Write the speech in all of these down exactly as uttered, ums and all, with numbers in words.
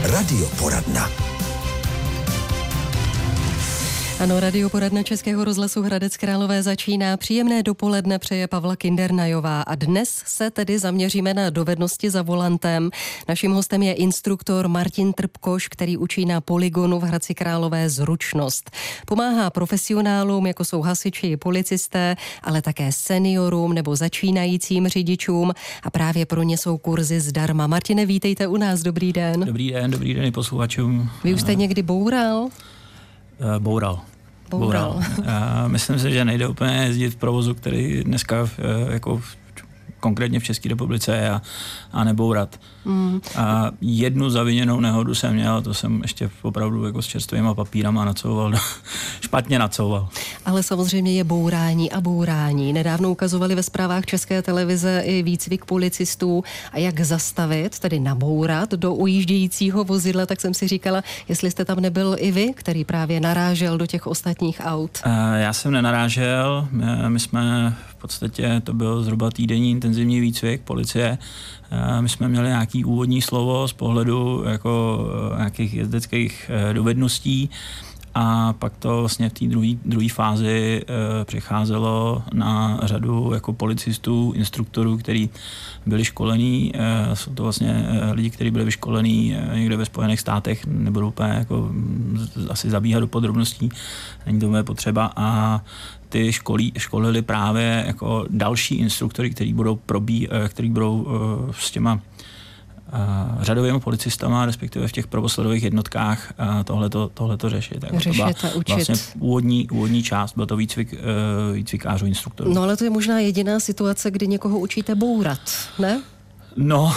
Radioporadna. Ano, radioporadna Českého rozhlasu Hradec Králové začíná. Příjemné dopoledne přeje Pavla Kindernajová a dnes se tedy zaměříme na dovednosti za volantem. Naším hostem je instruktor Martin Trpkoš, který učí na Polygonu v Hradci Králové zručnost. Pomáhá profesionálům, jako jsou hasiči i policisté, ale také seniorům nebo začínajícím řidičům a právě pro ně jsou kurzy zdarma. Martine, vítejte u nás, dobrý den. Dobrý den, dobrý den i posluchačům. Vy už jste někdy boural? Boural. Boural. Boural. Já myslím si, že nejde úplně jezdit v provozu, který dneska jako v, konkrétně v České republice je a, a nebourat. Mm. A jednu zaviněnou nehodu jsem měl, to jsem ještě opravdu jako s čerstvýma papírama nacouval, špatně nacouval. Ale samozřejmě je bourání a bourání. Nedávno ukazovali ve zprávách České televize i výcvik policistů a jak zastavit, tedy nabourat do ujíždějícího vozidla, tak jsem si říkala, jestli jste tam nebyl i vy, který právě narážel do těch ostatních aut. Já jsem nenarážel, my jsme v podstatě, to byl zhruba týdenní intenzivní výcvik policie. My jsme měli nějaký úvodní slovo z pohledu jako nějakých jezdeckých dovedností a pak to vlastně v té druhé fázi e, přicházelo na řadu jako policistů, instruktorů, kteří byli školení. E, jsou to vlastně e, lidi, kteří byli vyškolení e, někde ve Spojených státech, nebudu úplně jako z, asi zabíhat do podrobností, není to moje potřeba a ty školí, školili právě jako další instruktory, kteří budou probí, který budou uh, s těma uh, řadovými policistama, respektive v těch prvosledových jednotkách uh, tohleto, tohleto řešit. Jako Řešit to a učit. Vlastně úvodní, úvodní část, byl to výcvik, uh, výcvikářů instruktorů. No ale to je možná jediná situace, kdy někoho učíte bourat, ne? No,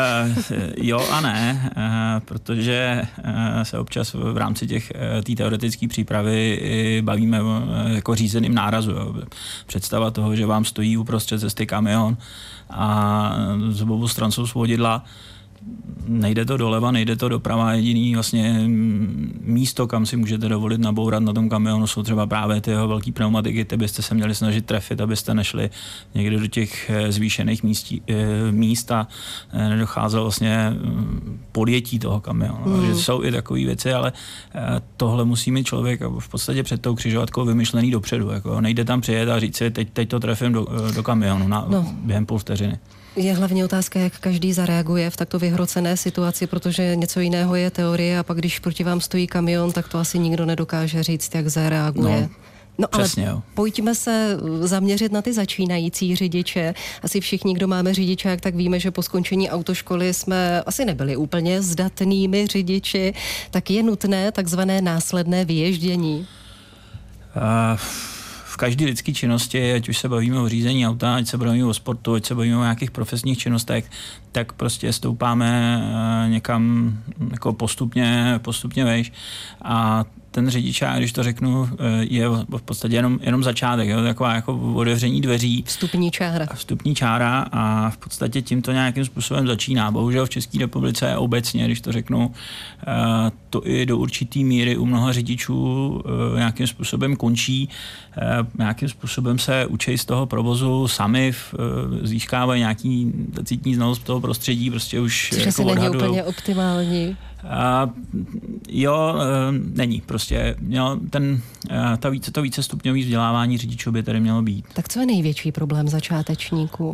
jo a ne, protože se občas v rámci těch té teoretické přípravy bavíme jako řízeným nárazu. Jo. Představa toho, že vám stojí uprostřed cesty kamion a z obou stran jsou svodidla, nejde to doleva, nejde to doprava, jediný vlastně místo, kam si můžete dovolit nabourat na tom kamionu, jsou třeba právě ty jeho velký pneumatiky, ty byste se měli snažit trefit, abyste nešli někde do těch zvýšených místí, míst a nedocházelo vlastně podjetí toho kamionu. Mm. Takže jsou i takové věci, ale tohle musí mít člověk v podstatě před tou křižovatkou vymyšlený dopředu. Jako nejde tam přijet a říct si, teď, teď to trefím do, do kamionu na, no. během půl vteřiny. Je hlavně otázka, jak každý zareaguje v takto vyhrocené situaci, protože něco jiného je teorie a pak, když proti vám stojí kamion, tak to asi nikdo nedokáže říct, jak zareaguje. No. No ale přesně, jo. Pojďme se zaměřit na ty začínající řidiče. Asi všichni, kdo máme řidičák, tak víme, že po skončení autoškoly jsme asi nebyli úplně zdatnými řidiči. Tak je nutné takzvané následné vyježdění? Uh... V každé lidské činnosti, ať už se bavíme o řízení auta, ať se bavíme o sportu, ať se bavíme o nějakých profesních činnostech, tak prostě stoupáme někam jako postupně, postupně vejš. A ten řidičák, když to řeknu, je v podstatě jenom, jenom začátek, jo? Taková jako otevření dveří. Vstupní čára. Vstupní čára a v podstatě tím to nějakým způsobem začíná. Bohužel v České republice obecně, když to řeknu, to i do určitý míry u mnoha řidičů nějakým způsobem končí. Nějakým způsobem se učí z toho provozu sami, získávají nějaký cítní znalost toho prostředí, prostě už což jako asi není odhadujou. úplně optimální. Uh, jo, uh, není prostě. Jo, ten, uh, ta více, to vícestupňové vzdělávání řidičů by tady mělo být. Tak co je největší problém začátečníků?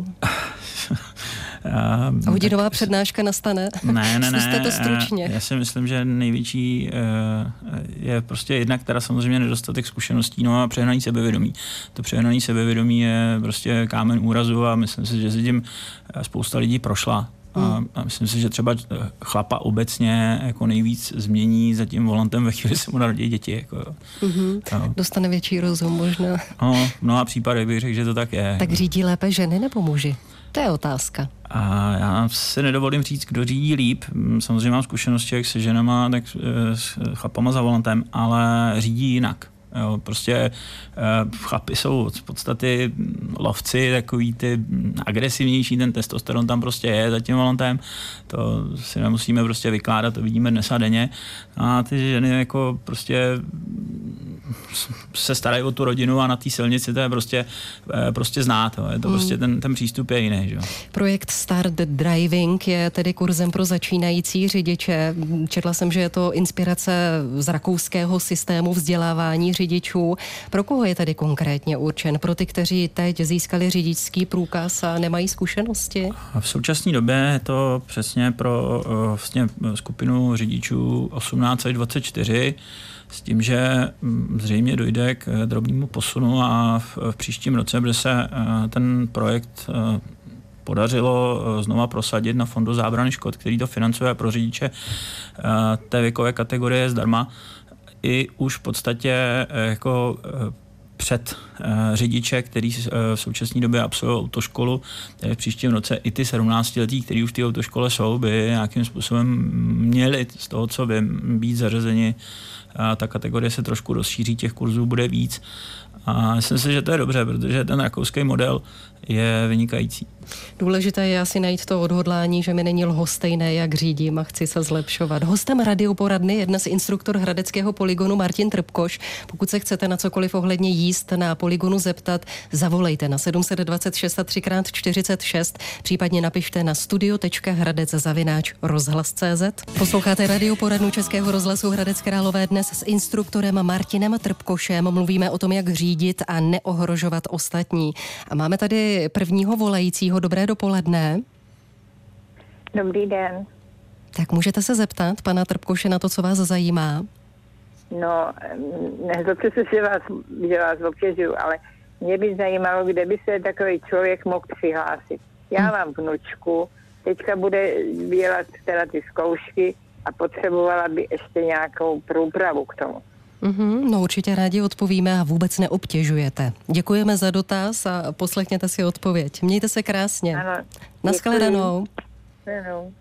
Uh, Hodinová tak, přednáška nastane? Ne, ne, ne. Zkuste to stručně. Já si myslím, že největší uh, je prostě jedna, která samozřejmě nedostatek zkušeností, no a přehnaný sebevědomí. To přehnaný sebevědomí je prostě kámen úrazu a myslím si, že si tím spousta lidí prošla. A, a myslím si, že třeba chlapa obecně jako nejvíc změní za tím volantem ve chvíli se mu narodí děti. Jako, mm-hmm. no. Dostane větší rozum možná. No, v mnoha případech bych řekl, že to tak je. Tak řídí lépe ženy nebo muži? To je otázka. A já si nedovolím říct, kdo řídí líp. Samozřejmě mám zkušenosti jak se ženama, tak s chlapama za volantem, ale řídí jinak. Jo, prostě uh, chlapi jsou v podstatě lovci, takový ty agresivnější, ten testosteron tam prostě je za tím volantem, to si nemusíme prostě vykládat, to vidíme dnes a denně. A ty ženy jako prostě se starají o tu rodinu a na té silnici to je prostě, prostě znát. Je to hmm. prostě ten, ten přístup je jiný. Že? Projekt Start Driving je tedy kurzem pro začínající řidiče. Četla jsem, že je to inspirace z rakouského systému vzdělávání řidičů. Pro koho je tedy konkrétně určen? Pro ty, kteří teď získali řidičský průkaz a nemají zkušenosti? V současné době je to přesně pro vlastně skupinu řidičů osmnáct až dvacet čtyři, s tím, že zřejmě dojde k drobnému posunu a v, v příštím roce bude se ten projekt podařilo znova prosadit na Fondu zábrany škod, který to financuje pro řidiče té věkové kategorie zdarma. I už v podstatě jako před řidiče, který v současné době absolvují autoškolu, v příštím roce i ty sedmnáctiletí, kteří už v té autoškole jsou, by nějakým způsobem měli z toho, co vím, být zařazeni. Ta kategorie se trošku rozšíří, těch kurzů bude víc. A myslím si, že to je dobře, protože ten rakouský model je vynikající. Důležité je asi najít to odhodlání, že mi není lhostejné, jak řídím a chci se zlepšovat. Hostem radioporadny je dnes instruktor hradeckého polygonu Martin Trpkoš. Pokud se chcete na cokoliv ohledně jízd na polygonu zeptat, zavolejte na sedm set dvacet šest a tři krát čtyřicet šest, případně napište na studio tečka hradec zavináč rozhlas tečka cé zet. Posloucháte radioporadnu Českého rozhlasu Hradec Králové dnes s instruktorem Martinem Trpkošem. Mluvíme o tom, jak řídit a neohrožovat ostatní. A máme tady prvního volajícího. Dobré dopoledne. Dobrý den. Tak můžete se zeptat pana Trpkoše na to, co vás zajímá? No, nezlobte se, že vás, že vás obtěžuju, ale mě by zajímalo, kde by se takový člověk mohl přihlásit. Já hmm. mám vnučku, teďka bude dělat teda ty zkoušky a potřebovala by ještě nějakou průpravu k tomu. Mm-hmm, no určitě rádi odpovíme a vůbec neobtěžujete. Děkujeme za dotaz a poslechněte si odpověď. Mějte se krásně. Ano. Naschledanou. Ano.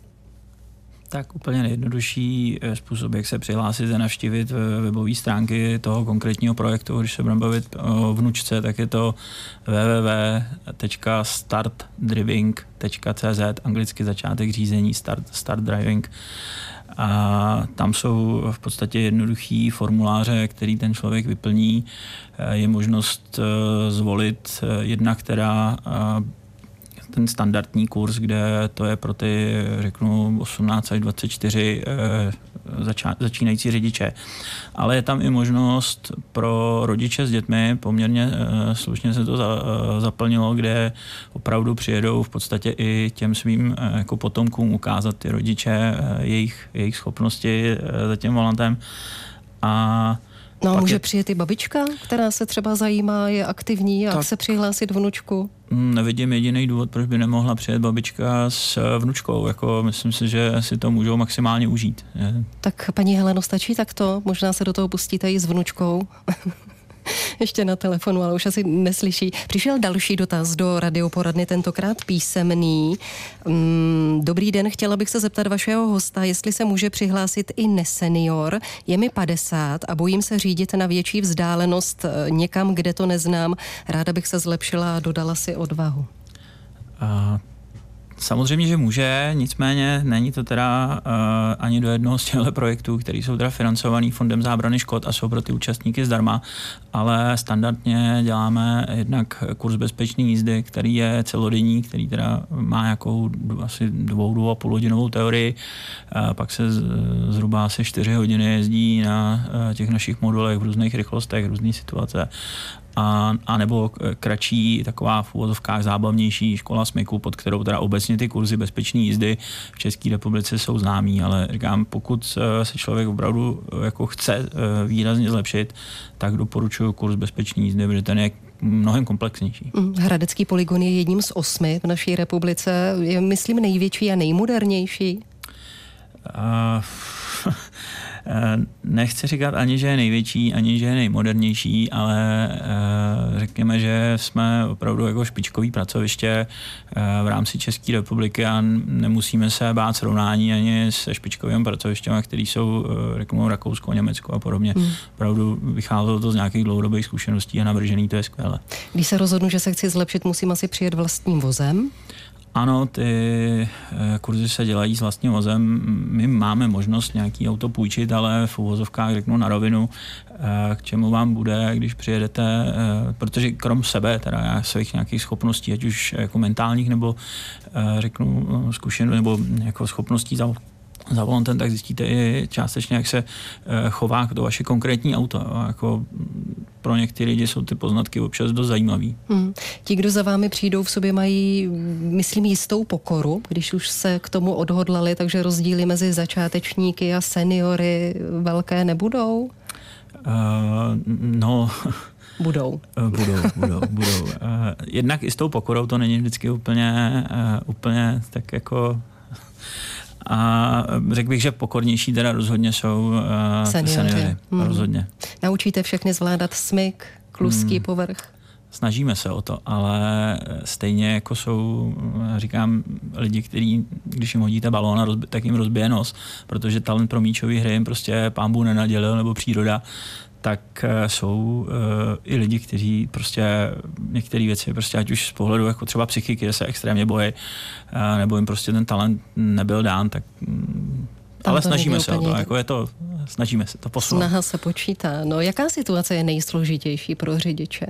Tak úplně nejjednodušší způsob, jak se přihlásit, je navštívit webové stránky toho konkrétního projektu. Když se budeme bavit o vnučce, tak je to w w w tečka start driving tečka cé zet, anglicky začátek řízení, start, start driving. A tam jsou v podstatě jednoduchý formuláře, který ten člověk vyplní. Je možnost zvolit jedna, která ten standardní kurz, kde to je pro ty, řeknu, osmnáct až dvacet čtyři zača- začínající řidiče. Ale je tam i možnost pro rodiče s dětmi, poměrně slušně se to za- zaplnilo, kde opravdu přijedou v podstatě i těm svým jako potomkům ukázat ty rodiče, jejich, jejich schopnosti za tím volantem. A No a může je... přijet i babička, která se třeba zajímá, je aktivní a tak... chce přihlásit vnučku? Nevidím jediný důvod, proč by nemohla přijet babička s vnučkou. Jako, myslím si, že si to můžou maximálně užít. Je. Tak paní Heleno, stačí takto? Možná se do toho pustíte i s vnučkou. Ještě na telefonu, ale už asi neslyší. Přišel další dotaz do radioporadny, tentokrát písemný. Dobrý den, chtěla bych se zeptat vašeho hosta, jestli se může přihlásit i nesenior. Je mi padesát a bojím se řídit na větší vzdálenost někam, kde to neznám. Ráda bych se zlepšila a dodala si odvahu. A... Samozřejmě, že může, nicméně není to teda uh, ani do jednoho z těchto projektů, které jsou teda financovaný Fondem zábrany škod a jsou pro ty účastníky zdarma, ale standardně děláme jednak kurz bezpečné jízdy, který je celodenní, který teda má nějakou asi dvou, dvou a půl hodinovou teorii, uh, pak se z, zhruba asi čtyři hodiny jezdí na uh, těch našich modulech v různých rychlostech, různé situace. A, a nebo kratší, taková v úvozovkách zábavnější škola smyku, pod kterou teda obecně ty kurzy bezpečné jízdy v České republice jsou známý, ale říkám, pokud se člověk opravdu jako chce výrazně zlepšit, tak doporučuji kurz bezpečné jízdy, protože ten je mnohem komplexnější. Hradecký polygon je jedním z osmi v naší republice, je myslím největší a nejmodernější. Uh, Nechci říkat ani, že je největší, ani, že je nejmodernější, ale řekněme, že jsme opravdu jako špičkový pracoviště v rámci České republiky a nemusíme se bát srovnání ani se špičkovými pracovištěmi, které jsou, řekněme, Rakousko, Německo a podobně. Hmm. Opravdu vycházelo to z nějakých dlouhodobých zkušeností a navržený, to je skvělé. Když se rozhodnu, že se chci zlepšit, musím asi přijet vlastním vozem? Ano, ty kurzy se dělají s vlastním vozem. My máme možnost nějaký auto půjčit, ale v uvozovkách řeknu na rovinu, k čemu vám bude, když přijedete, protože krom sebe, teda já svých nějakých schopností, ať už jako mentálních, nebo řeknu zkušenost, nebo jako schopností za za volantem, tak zjistíte i částečně, jak se chová to vaše konkrétní auto. Jako pro některé lidi jsou ty poznatky občas dost zajímavý. Hmm. Ti, kdo za vámi přijdou, v sobě mají, myslím, jistou pokoru, když už se k tomu odhodlali, takže rozdíly mezi začátečníky a seniory velké nebudou? Uh, no... Budou. budou, budou, budou. Uh, jednak i s tou pokorou to není vždycky úplně, uh, úplně tak jako... A řekl bych, že pokornější teda rozhodně jsou uh, seniory. Hmm. Rozhodně. Naučíte všechny zvládat smyk, kluský hmm. povrch? Snažíme se o to, ale stejně jako jsou, říkám, lidi, kteří, když jim hodíte balón, tak jim rozbije nos, protože talent pro míčový hry jim prostě pán Bůh nenadělil, nebo příroda, tak jsou uh, i lidi, kteří prostě některé věci, prostě ať už z pohledu jako třeba psychiky, že se extrémně bojí, uh, nebo jim prostě ten talent nebyl dán, tak um, ale snažíme se o to, jako je to, snažíme se to posunout. Snaha se počítá. No, jaká situace je nejsložitější pro řidiče?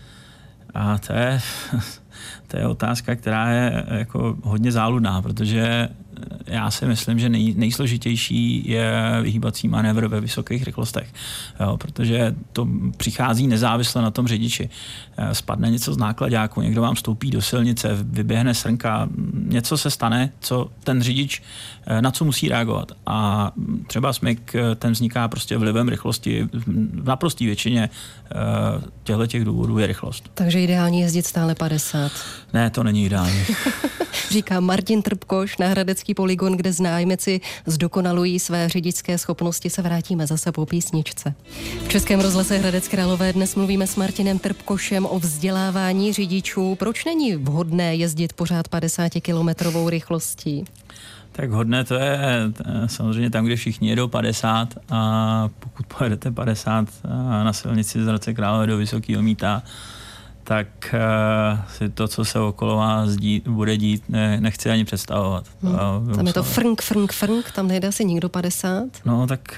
A to je, to je otázka, která je jako hodně záludná, protože já si myslím, že nej, nejsložitější je vyhýbací manévr ve vysokých rychlostech, jo, protože to přichází nezávisle na tom řidiči. Spadne něco z nákladáku, někdo vám vstoupí do silnice, vyběhne srnka, něco se stane, co ten řidič, na co musí reagovat. A třeba smyk, ten vzniká prostě vlivem rychlosti. V naprosté většině těchto těch důvodů je rychlost. Takže ideální jezdit stále padesát. Ne, to není ideální. Říká Martin Trpkoš na Hradecký polygon, kde znájemci zdokonalují své řidičské schopnosti. Se vrátíme zase po písničce. V Českém rozhlase Hradec Králové dnes mluvíme s Martinem Trpkošem o vzdělávání řidičů. Proč není vhodné jezdit pořád padesátikilometrovou rychlostí? Tak hodné to je samozřejmě tam, kde všichni jedou padesát, a pokud pojedete padesát na silnici z Hradce Králové do Vysokého Mýta, tak uh, si to, co se okolo vás dí, bude dít, ne, nechci ani představovat. Hmm. Tam je to frnk, frnk, frnk, tam nejde asi nikdo padesát? No tak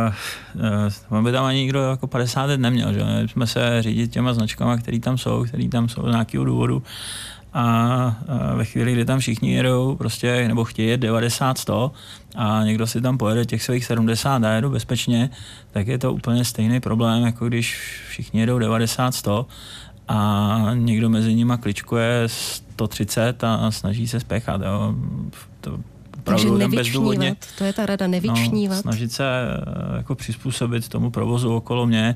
uh, uh, by tam ani nikdo jako padesát let neměl, že? My jsme se řídit těma značkama, které tam jsou, které tam jsou z nějakého důvodu. A ve chvíli, kdy tam všichni jedou prostě, nebo chtějí jet devadesát, sto a někdo si tam pojede těch svých sedmdesát a jedu bezpečně, tak je to úplně stejný problém, jako když všichni jedou devadesát, sto a někdo mezi nimi kličkuje sto třicet a snaží se spěchat. Jo. To Takže nevyčnívat, to je ta rada, nevyčnívat. No, snažit se jako přizpůsobit tomu provozu okolo mě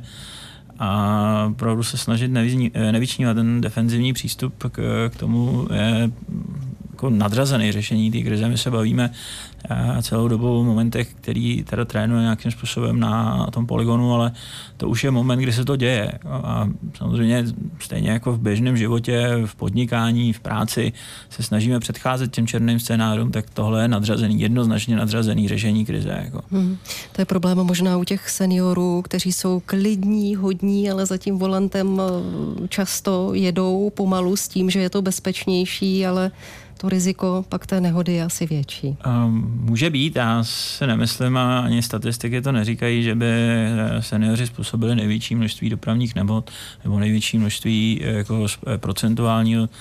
a opravdu se snažit nevyčnívat. Ten defenzivní přístup k, k tomu je jako nadřazený řešení té krize. My se bavíme celou dobu o momentech, který teda trénuje nějakým způsobem na tom polygonu, ale to už je moment, kdy se to děje. A samozřejmě stejně jako v běžném životě, v podnikání, v práci se snažíme předcházet těm černým scénářům, tak tohle je nadřazený, jednoznačně nadřazený řešení krize. Jako. Hmm. To je problém možná u těch seniorů, kteří jsou klidní, hodní, ale za tím volantem často jedou pomalu s tím, že je to bezpečnější, ale to riziko pak té nehody je asi větší. Um, může být, já si nemyslím a ani statistiky to neříkají, že by seniori způsobili největší množství dopravních nehod nebo největší množství jako procentuálního uh,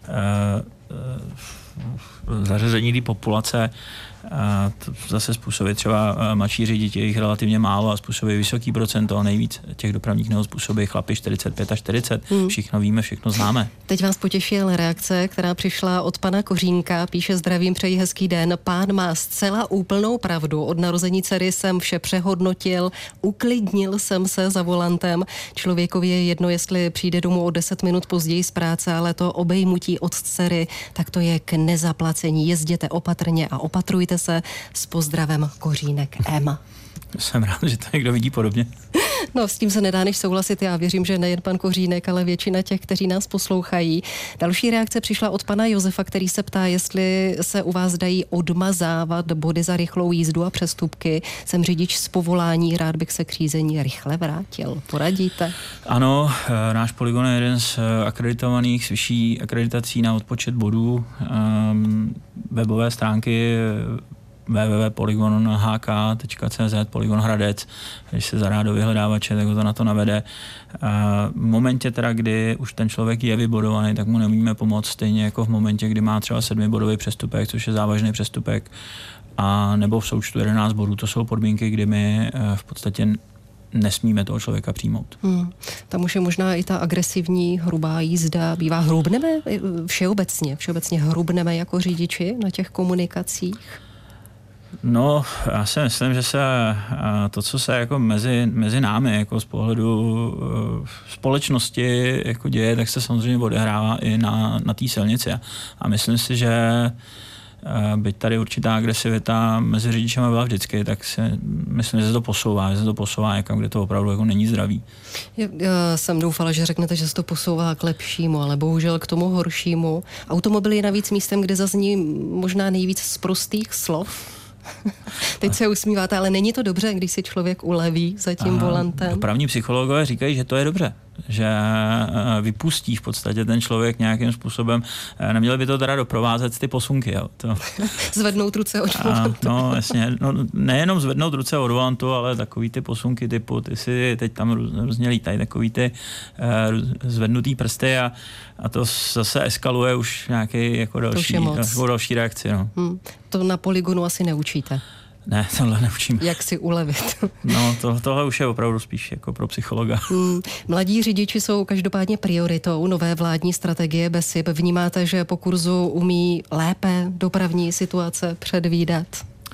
uh, zařazení té populace. A to zase způsobí třeba mladší řidiči, jich relativně málo a způsobí vysoký procento, nejvíc těch dopravních nehod způsobí chlapi čtyřicet pět až čtyřicet. Hmm. Všechno víme, všechno známe. Teď vás potěšila reakce, která přišla od pana Kořínka. Píše: zdravím, přeji hezký den. Pán má zcela úplnou pravdu. Od narození dcery jsem vše přehodnotil, uklidnil jsem se za volantem. Člověkovi je jedno, jestli přijde domů o deset minut později z práce, ale to obejmutí od dcery, tak to je k nezaplacení. Jezděte opatrně a opatrujte se. S pozdravem Kořínek M. Jsem rád, že to někdo vidí podobně. No, s tím se nedá než souhlasit. Já věřím, že nejen pan Kořínek, ale většina těch, kteří nás poslouchají. Další reakce přišla od pana Josefa, který se ptá, jestli se u vás dají odmazávat body za rychlou jízdu a přestupky. Jsem řidič z povolání, rád bych se k řízení rychle vrátil. Poradíte? Ano, náš Polygon je jeden z akreditovaných s vyšší akreditací na odpočet bodů. Webové stránky w w w tečka polygon h k tečka c z, Polygon Hradec, když se zadá do vyhledávače, tak ho to na to navede. V momentě teda, kdy už ten člověk je vybodovaný, tak mu nemůžeme pomoct, stejně jako v momentě, kdy má třeba sedmibodový přestupek, což je závažný přestupek, a nebo v součtu jedenáct bodů. To jsou podmínky, kdy my v podstatě nesmíme toho člověka přijmout. Hmm. Tam už je možná i ta agresivní hrubá jízda. Bývá hrubneme všeobecně, všeobecně hrubneme jako řidiči na těch komunikacích? No, já si myslím, že se to, co se jako mezi, mezi námi jako z pohledu společnosti jako děje, tak se samozřejmě odehrává i na, na té silnici. A myslím si, že byť tady určitá agresivita mezi řidičema byla vždycky, tak si myslím, že se to posouvá, že se to posouvá někam, kde to opravdu jako není zdravý. Já jsem doufala, že řeknete, že se to posouvá k lepšímu, ale bohužel k tomu horšímu. Automobil je navíc místem, kde zazní možná nejvíc z prostých slov. Teď se usmíváte, ale není to dobře, když si člověk uleví za tím Aha, volantem? Dopravní psychologové říkají, že to je dobře, že vypustí v podstatě ten člověk nějakým způsobem. Neměli by to teda doprovázet ty posunky. Jo. To... Zvednout ruce od volantu. No, jasně. No, nejenom zvednout ruce od volantu, ale takový ty posunky typu, ty si teď tam různě lítají, takový ty uh, zvednutý prsty a, a to zase eskaluje už nějaký jako další, jako další reakci. No. Hmm. To na Polygonu asi neučíte. Ne, tohle neučíme. Jak si ulevit? No, to, tohle už je opravdu spíš jako pro psychologa. Hmm. Mladí řidiči jsou každopádně prioritou nové vládní strategie B E S I P. Vnímáte, že po kurzu umí lépe dopravní situace předvídat?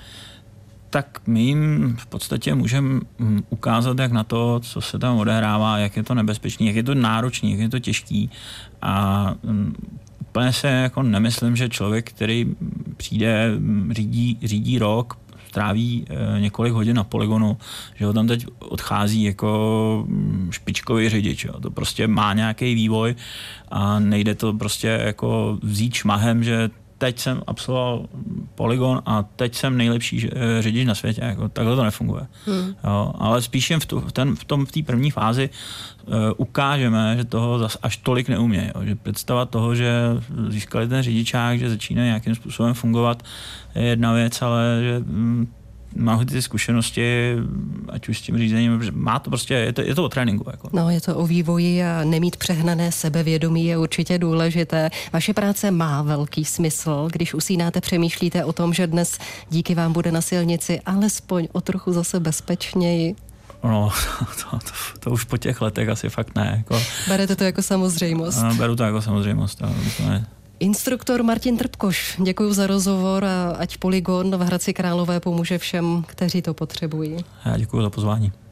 Tak my jim v podstatě můžeme ukázat, jak na to, co se tam odehrává, jak je to nebezpečný, jak je to náročný, jak je to těžký. A úplně se jako nemyslím, že člověk, který přijde, řídí, řídí rok, tráví e, několik hodin na polygonu, že ho tam teď odchází jako špičkový řidič. Jo. To prostě má nějaký vývoj a nejde to prostě jako vzít šmahem, že teď jsem absolvoval polygon a teď jsem nejlepší řidič na světě. Jako, takhle to nefunguje. Hmm. Jo, ale spíš jen v, tu, v, ten, v tom v té první fázi uh, ukážeme, že toho zas až tolik neumějí. Že představa toho, že získali ten řidičák, že začíná nějakým způsobem fungovat, je jedna věc, ale že mm, mám ty zkušenosti, ať už s tím řízením, má to prostě, je to, je to o tréninku. Jako. No, je to o vývoji a nemít přehnané sebevědomí je určitě důležité. Vaše práce má velký smysl, když usínáte, přemýšlíte o tom, že dnes díky vám bude na silnici alespoň o trochu zase bezpečněji. No, to, to, to už po těch letech asi fakt ne. Jako. Berete to jako samozřejmost? Beru to jako samozřejmost. To, to ne. Instruktor Martin Trpkoš, děkuji za rozhovor a ať Polygon v Hradci Králové pomůže všem, kteří to potřebují. Já děkuji za pozvání.